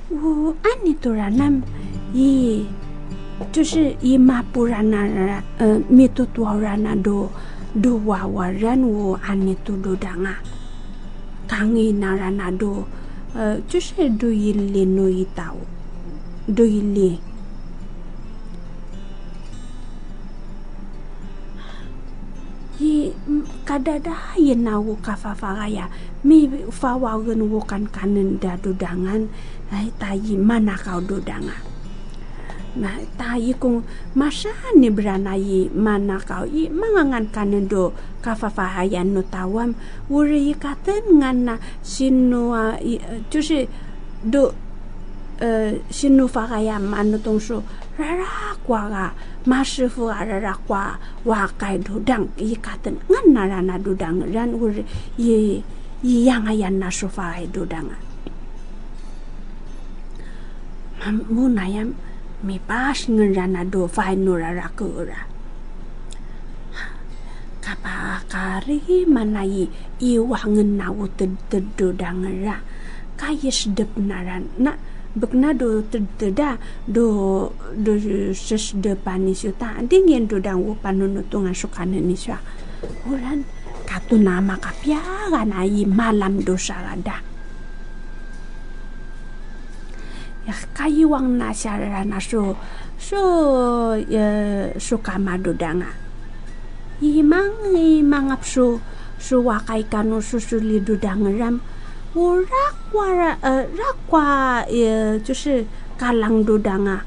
我按你多少呢？就是马布然那米多多然那do娃娃然我按你多do danga，康伊那然那do就是do一列no一刀do一列。Kadada na wo kafafagaya mi fawagen wo kan kanen da dodangan ai tayi mana kau dodanga na tayi kung masani branai mana kau I mangangan kanen do kafafahayan no tawam wuri katen ngana sinu 就是do sinu fagaya manu tongso rara kwa ma师傅rara kwa wa kai dodang katen ngan rana dodang ran ur yang ayan na sofa dodang munayam mi pas ngan rana do fai no rara kura kapa kari manai wangen na uted dodang ra kayes dep naran na bekna do teda do ses depan isuta dingin do dang upan nutungan sukan niswa uran katu nama kapiagan ai malam dosa ada ya kayiwang nasyara naso suka madodanga imang apso wakai kanu susuli dodang ram rakwa 就是kalang dodanga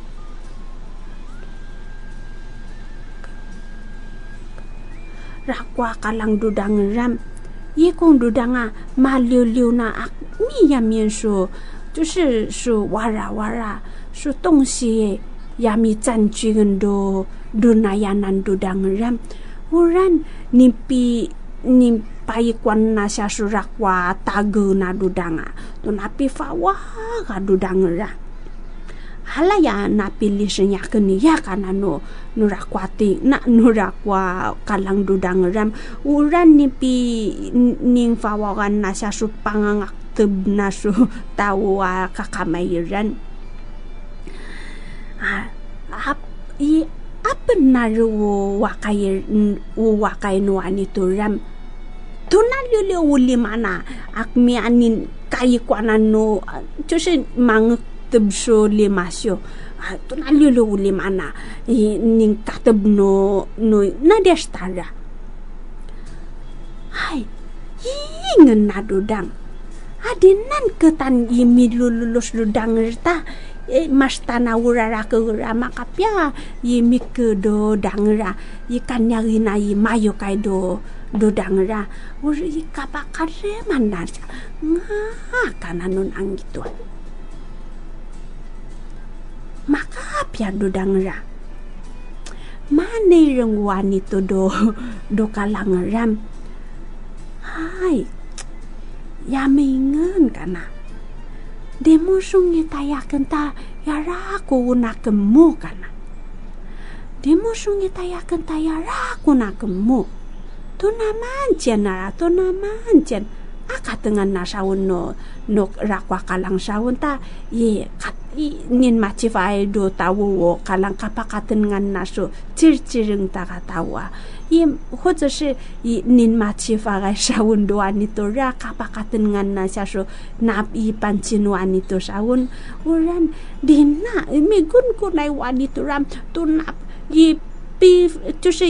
rakwa kalang dodang ram kong dodanga ma liu na mi ya mian shu 就是哇啦是东西呀mi 占据很多 na yanan dodang ram uran ni paikwan na siya surakwa tago na dudanga to napi fawa ka dudanga halaya napili siya kaniya kanano nurakwati na nurakwa kalang dudanga ram uran ning fawagan na siya supangangak teb na su tawa kakamayiran apa na wakay no anito ram tunalyo uli mana akmi anin kai kwanan no 就是mang tebso limasyo tunalyo uli mana ning kateb no na destara hai ingen na dodang adinan ketan imi lulus dodang rta mas tanawurara ke rama kapya imi ke dodang ra ikan nyari na mayo kai dodang ra uri kapakare mandar kananun ang gitu maka pia dodang ra mane rengwan itu do kalang ram hai ya mingen kana demo sungi tayakan ta yara ko na kemu kana demo sungi tayakan ta yara ko na kemu to naman akatengan na sawon no rakwa kalang sawon ta nin macifai do tawo kalang kapakatengan na so circireng ta katawa或者是nin macifai sawon do anito ra kapakatengan na siya so nap ipancinu anito sawon uran dina migun ko nai wanito ram to nap就是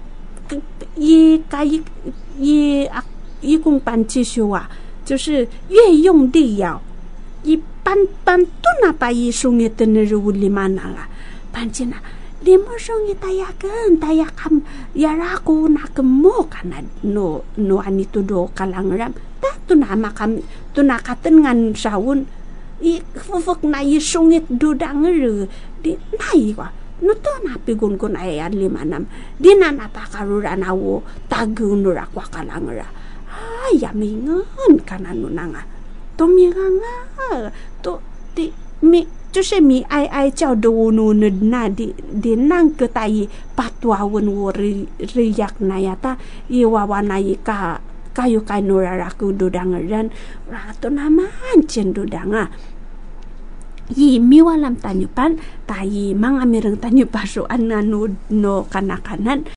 一共班继续啊，就是越用力要一般都那把一送一的那是屋里嘛那啦，班进啊，你莫送一dayakan ya raku na kemo kana no ani tu do kalang ram ta tu na makam tu na katen ngan sawun fufuk na i sungit do danger di nai wa no to na pigun kun ay limanam di na napakarura na wo tagun ra kwa kalang ra ay yamingan kanan nanga to mi nga to di mi 就是mi ai叫的我努那的nang ke tai patwa wen wo riyak na yata iwawa na ka kayu kai nurara ku dodang ran rato naman cen dodanga yi miwalam tanyupan tayi mangamireng tanyupaso ananu no kanakanan